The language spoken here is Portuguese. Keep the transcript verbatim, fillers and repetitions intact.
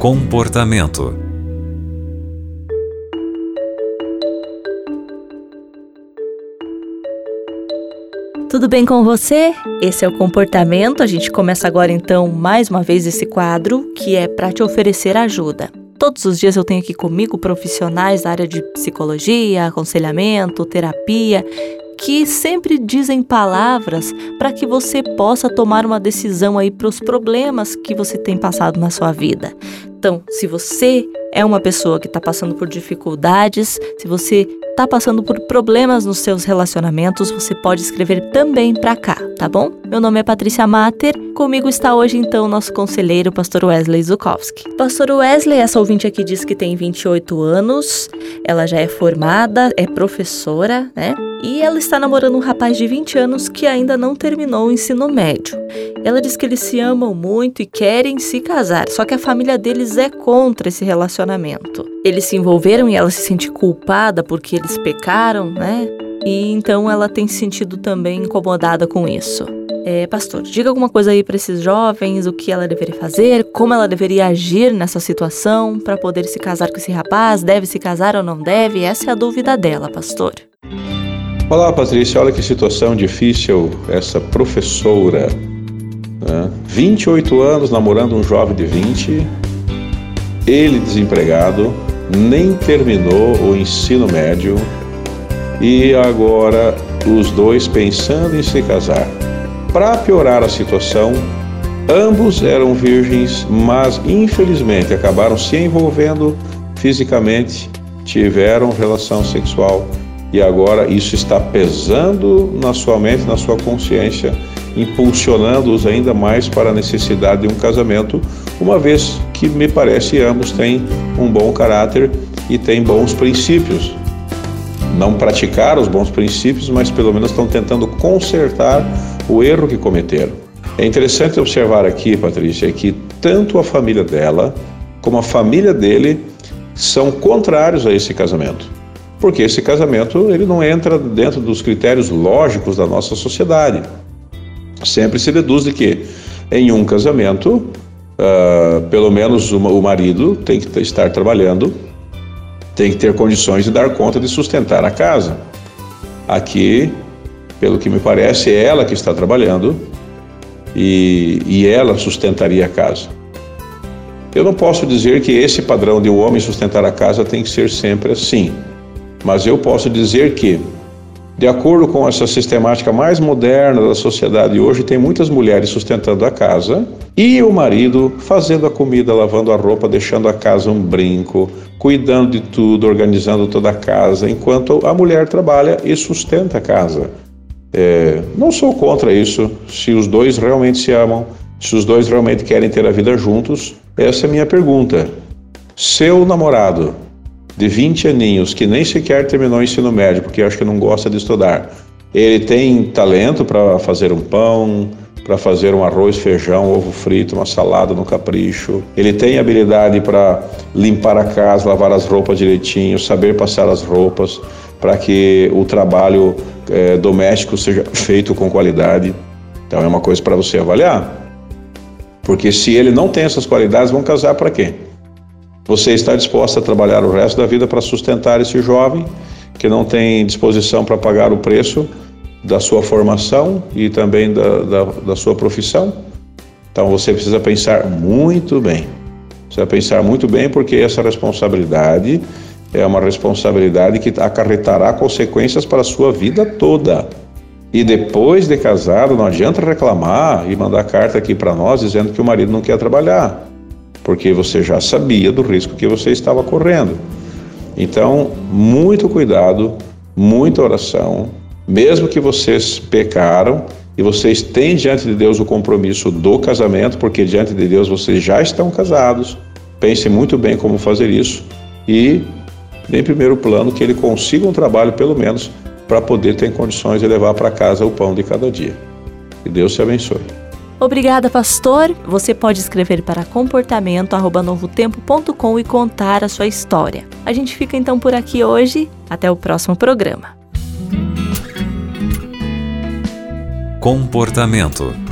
Comportamento. Tudo bem com você? Esse é o Comportamento. A gente começa agora então mais uma vez esse quadro que é para te oferecer ajuda. Todos os dias eu tenho aqui comigo profissionais da área de psicologia, aconselhamento, terapia, que sempre dizem palavras para que você possa tomar uma decisão aí para os problemas que você tem passado na sua vida. Então, se você é uma pessoa que está passando por dificuldades, se você está passando por problemas nos seus relacionamentos, você pode escrever também para cá, tá bom? Meu nome é Patrícia Mater, comigo está hoje então o nosso conselheiro, pastor Wesley Zukowski. Pastor Wesley, essa ouvinte aqui diz que tem vinte e oito anos, ela já é formada, é professora, né? E ela está namorando um rapaz de vinte anos que ainda não terminou o ensino médio. Ela diz que eles se amam muito e querem se casar, só que a família deles é contra esse relacionamento. Eles se envolveram e ela se sente culpada porque eles pecaram, né? E então ela tem se sentido também incomodada com isso. É, pastor, diga alguma coisa aí para esses jovens, o que ela deveria fazer, como ela deveria agir nessa situação para poder se casar com esse rapaz, deve se casar ou não deve? Essa é a dúvida dela, pastor. Olá, Patrícia, olha que situação difícil essa professora, né? vinte e oito anos namorando um jovem de vinte, ele desempregado, nem terminou o ensino médio e agora os dois pensando em se casar. Para piorar a situação, ambos eram virgens, mas infelizmente acabaram se envolvendo fisicamente, tiveram relação sexual. E agora isso está pesando na sua mente, na sua consciência, impulsionando-os ainda mais para a necessidade de um casamento, uma vez que me parece ambos têm um bom caráter e têm bons princípios. Não praticaram os bons princípios, mas pelo menos estão tentando consertar o erro que cometeram. É interessante observar aqui, Patrícia, que tanto a família dela como a família dele são contrários a esse casamento. Porque esse casamento ele não entra dentro dos critérios lógicos da nossa sociedade. Sempre se deduz de que em um casamento, uh, pelo menos o marido tem que estar trabalhando, tem que ter condições de dar conta de sustentar a casa. Aqui, pelo que me parece, é ela que está trabalhando e, e ela sustentaria a casa. Eu não posso dizer que esse padrão de um homem sustentar a casa tem que ser sempre assim. Mas eu posso dizer que, de acordo com essa sistemática mais moderna da sociedade hoje, tem muitas mulheres sustentando a casa e o marido fazendo a comida, lavando a roupa, deixando a casa um brinco, cuidando de tudo, organizando toda a casa, enquanto a mulher trabalha e sustenta a casa. É, não sou contra isso, se os dois realmente se amam, se os dois realmente querem ter a vida juntos, essa é a minha pergunta. Seu namorado de vinte aninhos, que nem sequer terminou o ensino médio, porque acho que não gosta de estudar, ele tem talento para fazer um pão, para fazer um arroz, feijão, ovo frito, uma salada no capricho. Ele tem habilidade para limpar a casa, lavar as roupas direitinho, saber passar as roupas, para que o trabalho é, doméstico seja feito com qualidade. Então é uma coisa para você avaliar. Porque se ele não tem essas qualidades, vão casar para quê? Você está disposta a trabalhar o resto da vida para sustentar esse jovem que não tem disposição para pagar o preço da sua formação e também da, da, da sua profissão? Então você precisa pensar muito bem. Precisa pensar muito bem porque essa responsabilidade é uma responsabilidade que acarretará consequências para a sua vida toda. E depois de casado, não adianta reclamar e mandar carta aqui para nós dizendo que o marido não quer trabalhar, porque você já sabia do risco que você estava correndo. Então, muito cuidado, muita oração, mesmo que vocês pecaram e vocês têm diante de Deus o compromisso do casamento, porque diante de Deus vocês já estão casados, pense muito bem como fazer isso e, em primeiro plano, que ele consiga um trabalho, pelo menos, para poder ter condições de levar para casa o pão de cada dia. Que Deus te abençoe. Obrigada, pastor. Você pode escrever para comportamento arroba novo tempo ponto com e contar a sua história. A gente fica então por aqui hoje. Até o próximo programa. Comportamento.